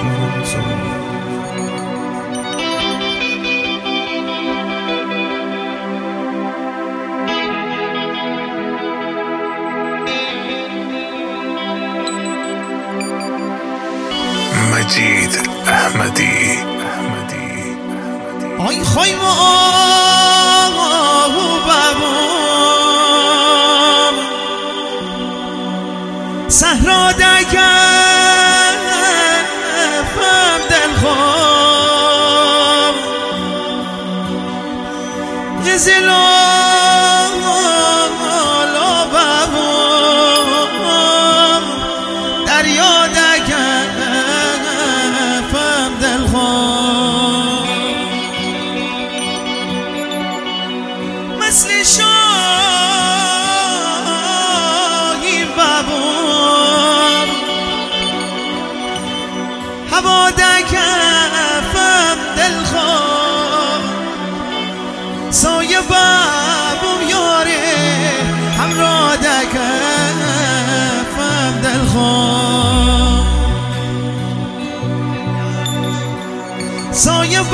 مجید احمدی آی خواهیم آهو بابام صحرا دگفم دلخوام غزلا بابام دریا دگفم دلخوام مثل شاهی بابام هوا دگفم دلخوام سایه بابم یاره همراه دگفم دلخوام سایه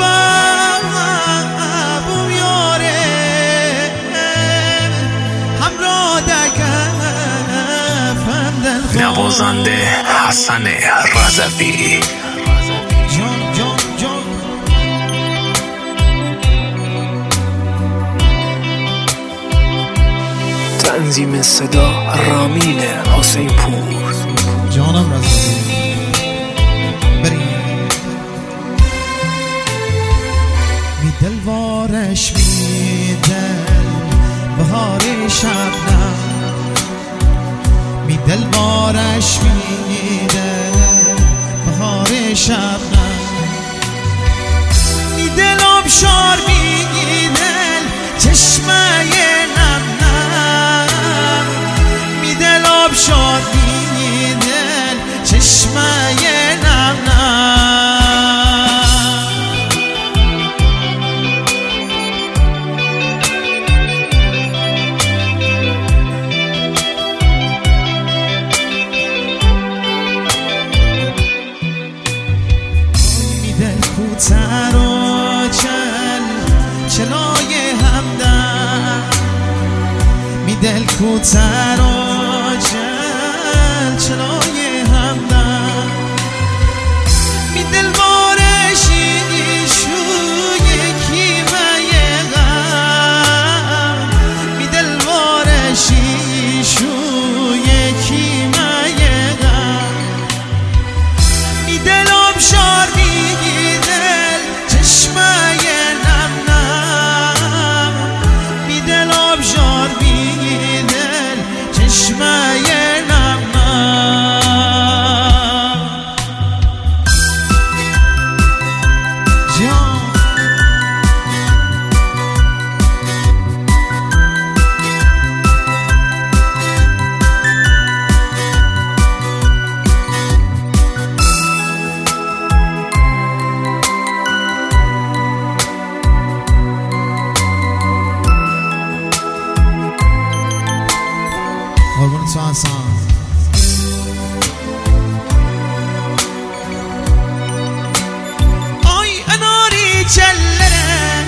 بابم یاره همراه دگفم دلخوام نوازنده حسن رضوی تنظیم صدا رامین حسین پور جانم رضوی بریم می دلوارش می دل بهار شبنم می دلوارش می دل بهار شبنم می دل آبشار می دل چشمه نم نم می دل آبشار می دل چشمه نم نم کوتر و چلای همدم می دل کوتر و چلای همدم می دل بارشی شوی کیمه غم می دل بارشی شوی کیمه غم می دل آبشار قربون تو حسن آی اناری چلره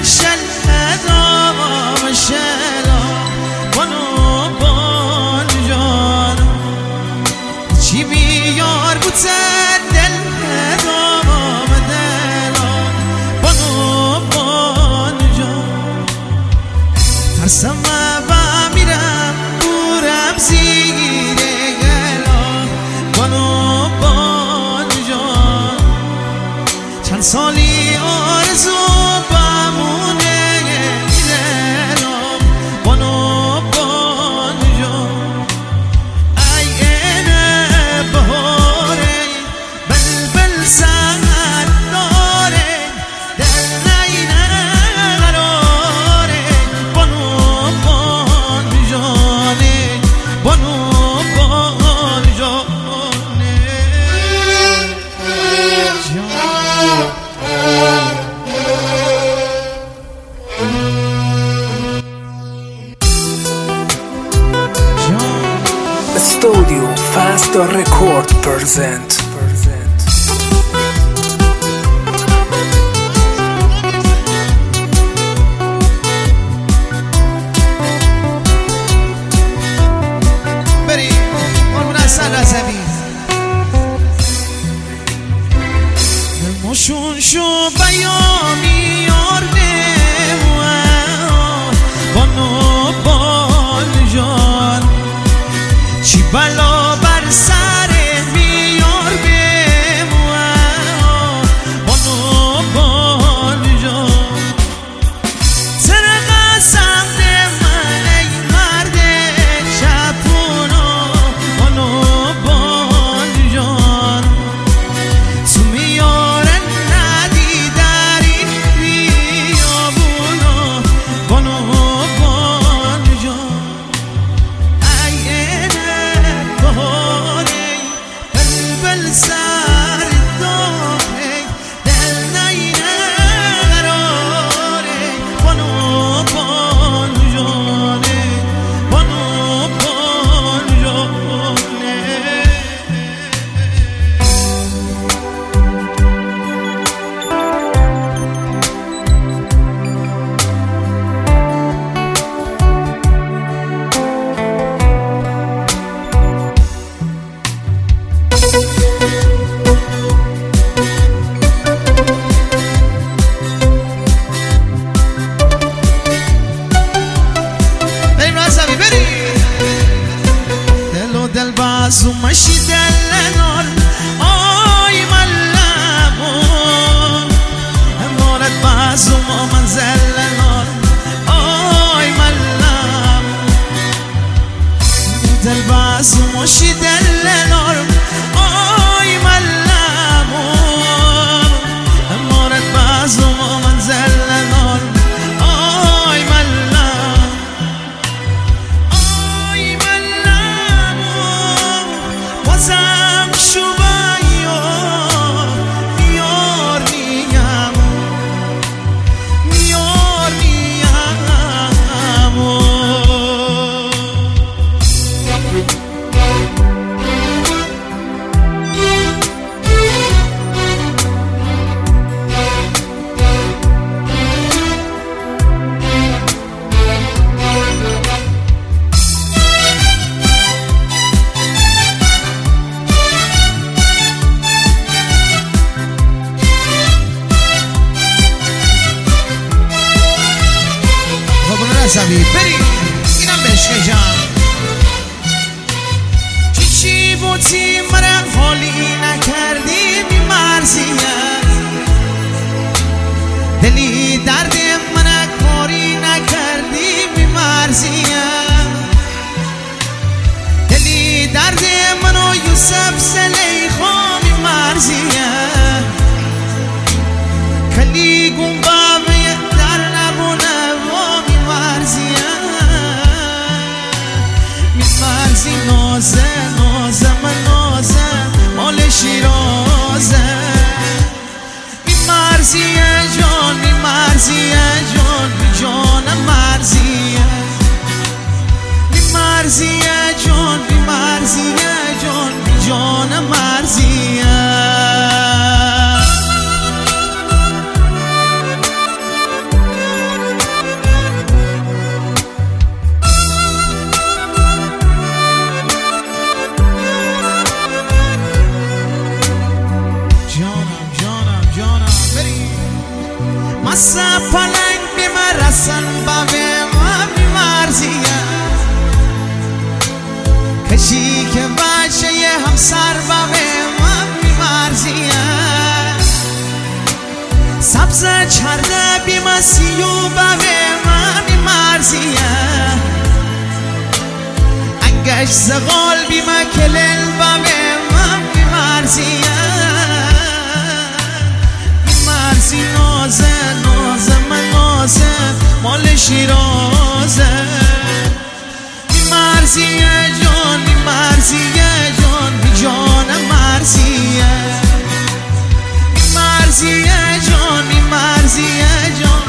دام شلا بانو بان جانو چی بیار بوتن دل دام دلا بانو بان جان ترسم میرم بورم زیره گلا بانو بان جان چند سالی آرزو بمونه دلم بانو بان جان ای اینه بهاره بلبل سهر داره دل نینه قراره بانو بان جانه بانو بان جانه Studio Fast Record present بازو مشی دلنار آی ملمو امارت بازو ما منزل نار آی ملم دل بازو مشی دلنار آی ملمو امارت بازو ما منزل نار آی ملم آی ملمو وزم شبایو میار نیم میار نیمو رضوی بریم اینم بشکه جان چی بودی مرا حالی نکردی بی مرزیت دلی درد من کاری نکردی بی مرزیت دلی درد منو یوسف زلیخا بی مرزیت کلی گنبه در نبونه نازه نازه من نازه مال شیرازه بی مرزیه جان بی مرزیه جان بی جان مرزیه بی مرزیه جان بی مرزیه جان بی جان مرزیه مسا پلنگ بیمارسن با ما بیمارزیه کشی که باشه یه همسر با ما بیمارزیه سبز چرده بیما سیو با ما بیمارزیه انگش زغال بیما کلل با ما بیمارزیه بیمارزی نازه نازه من نازه مال شیرازه بی مرزیه جان بی مرزیه جان بی جان مرزیه بی مرزیه جان بی مرزیه جان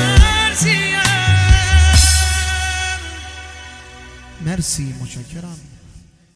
مرزیه مرسی متشکرم.